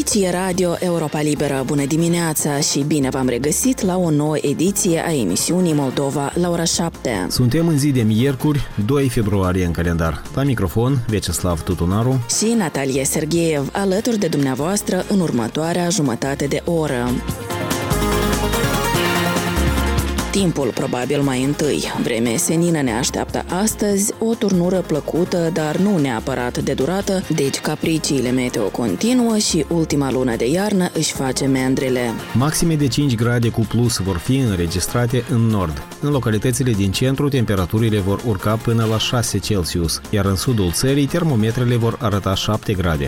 Aici e Radio Europa Liberă. Bună dimineața și bine v-am regăsit la o nouă ediție a emisiunii Moldova la ora 7. Suntem în zi de miercuri, 2 februarie în calendar. La microfon, Vyacheslav Tutunaru și Natalia Sergeev, alături de dumneavoastră în următoarea jumătate de oră. Timpul probabil mai întâi. Vremea senină ne așteaptă astăzi, o turnură plăcută, dar nu neapărat de durată, deci capriciile meteo continuă și ultima lună de iarnă își face mendrele. Maxime de 5 grade cu plus vor fi înregistrate în nord. În localitățile din centru, temperaturile vor urca până la 6 Celsius, iar în sudul țării, termometrele vor arăta 7 grade.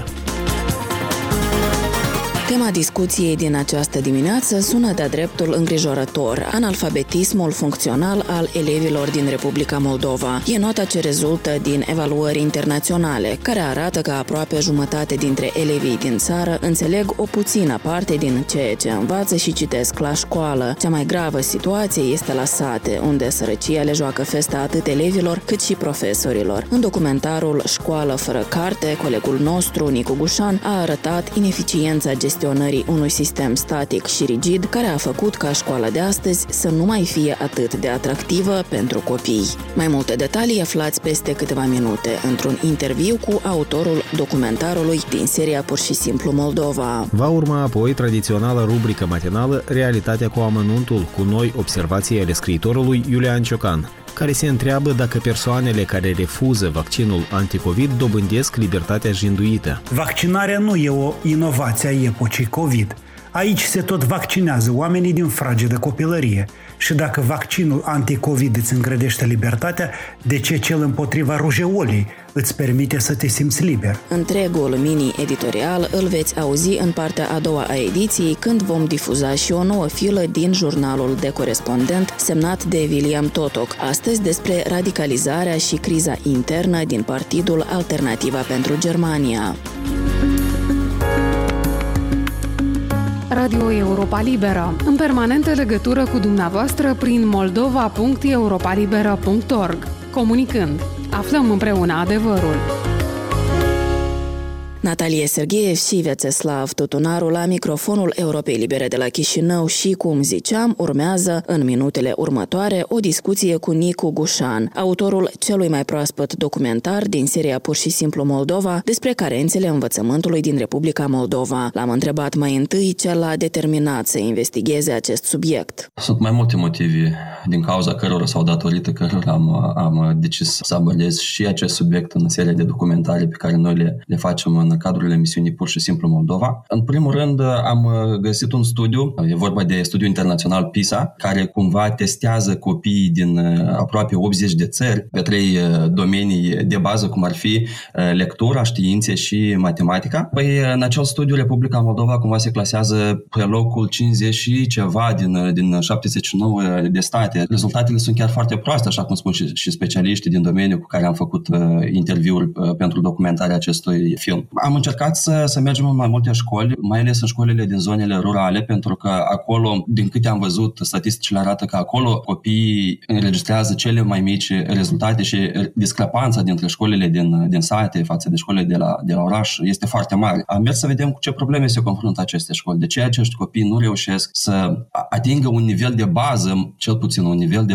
Tema discuției din această dimineață sună de-a dreptul îngrijorător: analfabetismul funcțional al elevilor din Republica Moldova. E nota ce rezultă din evaluări internaționale, care arată că aproape jumătate dintre elevii din țară înțeleg o puțină parte din ceea ce învață și citesc la școală. Cea mai gravă situație este la sate, unde sărăcia le joacă festa atât elevilor cât și profesorilor. În documentarul Școală fără carte, colegul nostru, Nicu Gușan, a arătat ineficiența gestionării unui sistem static și rigid care a făcut ca școala de astăzi să nu mai fie atât de atractivă pentru copii. Mai multe detalii aflați peste câteva minute într-un interviu cu autorul documentarului din seria Pur și simplu Moldova. Va urma apoi tradiționala rubrică matinală Realitatea cu amănuntul, cu noi observații ale scriitorului Iulian Ciocan, care se întreabă dacă persoanele care refuză vaccinul anticovid dobândesc libertatea jinduită. Vaccinarea nu e o inovație a epocii COVID. Aici se tot vaccinează oamenii din fragedă copilărie. Și dacă vaccinul anticovid îți îngrădește libertatea, de ce cel împotriva rujeolii îți permite să te simți liber? Întregul mini-editorial îl veți auzi în partea a doua a ediției, când vom difuza și o nouă filă din jurnalul de corespondent semnat de William Totoc, astăzi despre radicalizarea și criza internă din partidul Alternativa pentru Germania. Radio Europa Liberă, în permanentă legătură cu dumneavoastră prin moldova.europalibera.org. Comunicând, aflăm împreună adevărul. Natalia Sergeev și Vyacheslav Tutunaru la microfonul Europei Libere de la Chișinău și, cum ziceam, urmează în minutele următoare o discuție cu Nicu Gușan, autorul celui mai proaspăt documentar din seria Pur și simplu Moldova despre carențele învățământului din Republica Moldova. L-am întrebat mai întâi ce l-a determinat să investigheze acest subiect. Sunt mai multe motive din cauza cărora sau datorită cărora am decis să abordez și acest subiect în seria de documentare pe care noi le facem în cadrul emisiunii Pur și simplu Moldova. În primul rând, am găsit un studiu, e vorba de studiul internațional PISA, care cumva testează copiii din aproape 80 de țări pe 3 domenii de bază, cum ar fi lectura, științe și matematica. Păi, în acel studiu, Republica Moldova cumva se clasează pe locul 50 și ceva din 79 de state. Rezultatele sunt chiar foarte proaste, așa cum spun și specialiștii din domeniu cu care am făcut interviuri pentru documentarea acestui film. Am încercat să mergem în mai multe școli, mai ales în școlile din zonele rurale, pentru că acolo, din câte am văzut, statisticile arată că acolo copiii înregistrează cele mai mici rezultate și discrepanța dintre școlile din sate față de școlile de la oraș este foarte mare. Am mers să vedem cu ce probleme se confruntă aceste școli, de ce acești copii nu reușesc să atingă un nivel de bază, cel puțin un nivel de